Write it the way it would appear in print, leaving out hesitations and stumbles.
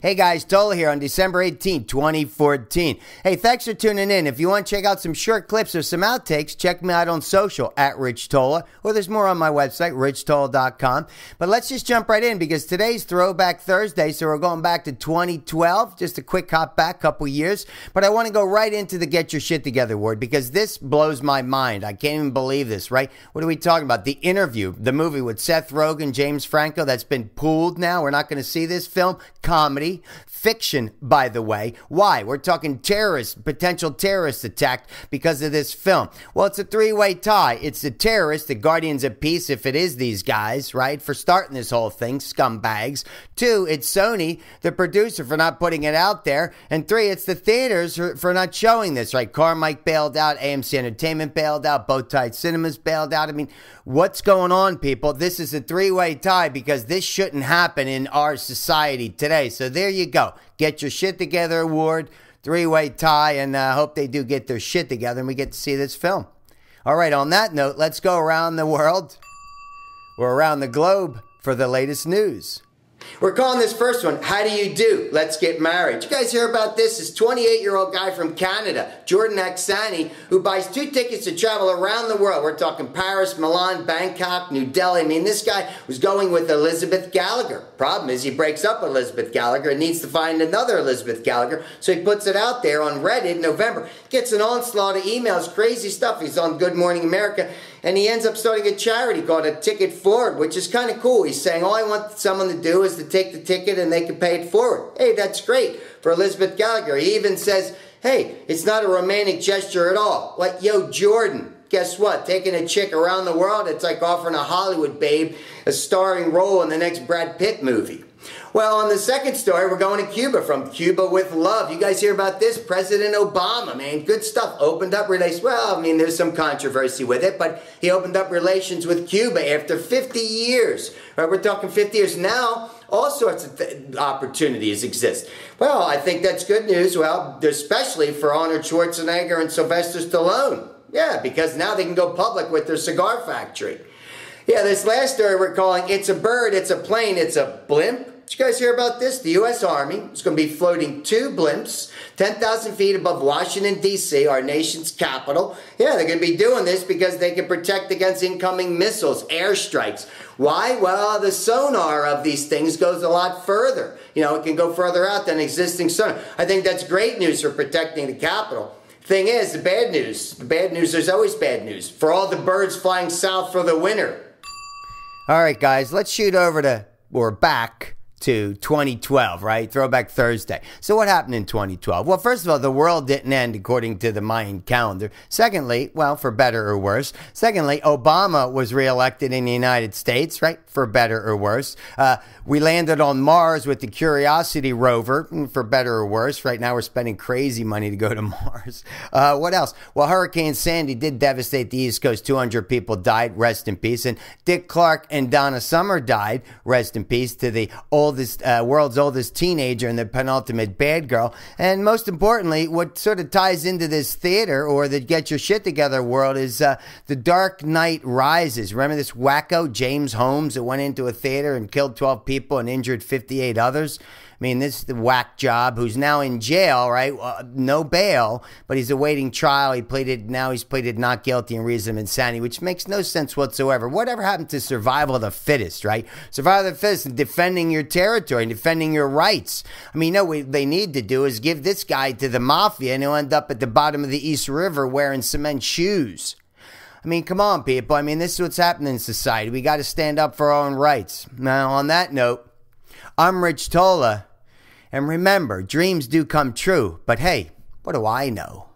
Hey guys, Tola here on December 18, 2014. Hey, thanks for tuning in. If you want to check out some short clips or some outtakes, check me out on social at Rich Tola, or there's more on my website, richtola.com. But let's just jump right in because today's Throwback Thursday, so we're going back to 2012, just a quick hop back, couple years. But I want to go right into the Get Your Shit Together word because this blows my mind. I can't even believe this, right? What are we talking about? The Interview, the movie with Seth Rogen, James Franco, that's been pulled now. We're not going to see this film. Comedy. Fiction, by the way. Why? We're talking terrorists, potential terrorist attack because of this film. Well, it's a three-way tie. It's the terrorists, the guardians of peace, if it is these guys, right, for starting this whole thing, scumbags. 2, it's Sony, the producer, for not putting it out there. And 3, it's the theaters for not showing this, right? Carmike bailed out, AMC Entertainment bailed out, Bowtie Cinemas bailed out. I mean, what's going on, people? This is a three-way tie because this shouldn't happen in our society today. So there you go. Get Your Shit Together award, three-way tie, and hope they do get their shit together and we get to see this film. All right, on that note, let's go around the world or around the globe for the latest news. We're calling this first one, How Do You Do? Let's Get Married. You guys hear about this? This 28-year-old guy from Canada, Jordan Aksani, who buys 2 tickets to travel around the world. We're talking Paris, Milan, Bangkok, New Delhi. I mean, this guy was going with Elizabeth Gallagher. Problem is he breaks up with Elizabeth Gallagher and needs to find another Elizabeth Gallagher. So he puts it out there on Reddit in November. Gets an onslaught of emails, crazy stuff. He's on Good Morning America. And he ends up starting a charity called A Ticket Forward, which is kind of cool. He's saying, all I want someone to do is to take the ticket and they can pay it forward. Hey, that's great for Elizabeth Gallagher. He even says, hey, it's not a romantic gesture at all. Like, yo, Jordan, guess what? Taking a chick around the world, it's like offering a Hollywood babe a starring role in the next Brad Pitt movie. Well, on the second story, we're going to Cuba, from Cuba with Love. You guys hear about this? President Obama, man, good stuff. Opened up relations. Well, I mean, there's some controversy with it, but he opened up relations with Cuba after 50 years. Right, we're talking 50 years now. All sorts of opportunities exist. Well, I think that's good news. Well, especially for Arnold Schwarzenegger and Sylvester Stallone. Yeah, because now they can go public with their cigar factory. Yeah, this last story we're calling It's a Bird, It's a Plane, It's a Blimp. Did you guys hear about this? The U.S. Army is going to be floating 2 blimps 10,000 feet above Washington, D.C., our nation's capital. Yeah, they're going to be doing this because they can protect against incoming missiles, airstrikes. Why? Well, the sonar of these things goes a lot further. You know, it can go further out than existing sonar. I think that's great news for protecting the capital. Thing is, the bad news, there's always bad news. For all the birds flying south for the winter. All right, guys, let's shoot over to, or back to 2012, right? Throwback Thursday. So what happened in 2012? Well, first of all, the world didn't end according to the Mayan calendar. Secondly, well, for better or worse. Secondly, Obama was reelected in the United States, right? For better or worse. We landed on Mars with the Curiosity rover, for better or worse. Right now we're spending crazy money to go to Mars. What else? Well, Hurricane Sandy did devastate the East Coast. 200 people died, rest in peace. And Dick Clark and Donna Summer died, rest in peace, to the world's oldest teenager and the penultimate bad girl. And most importantly, what sort of ties into this theater or the Get Your Shit Together world is The Dark Knight Rises. Remember this wacko James Holmes that went into a theater and killed 12 people and injured 58 others? I mean, this is the whack job who's now in jail, right? No bail, but he's awaiting trial. He's pleaded not guilty in reason of insanity, which makes no sense whatsoever. Whatever happened to survival of the fittest, right? Survival of the fittest and defending your territory and defending your rights. I mean, what they need to do is give this guy to the mafia and he'll end up at the bottom of the East River wearing cement shoes. I mean, come on, people. I mean, this is what's happening in society. We got to stand up for our own rights. Now, on that note, I'm Rich Tola. And remember, dreams do come true, but hey, what do I know?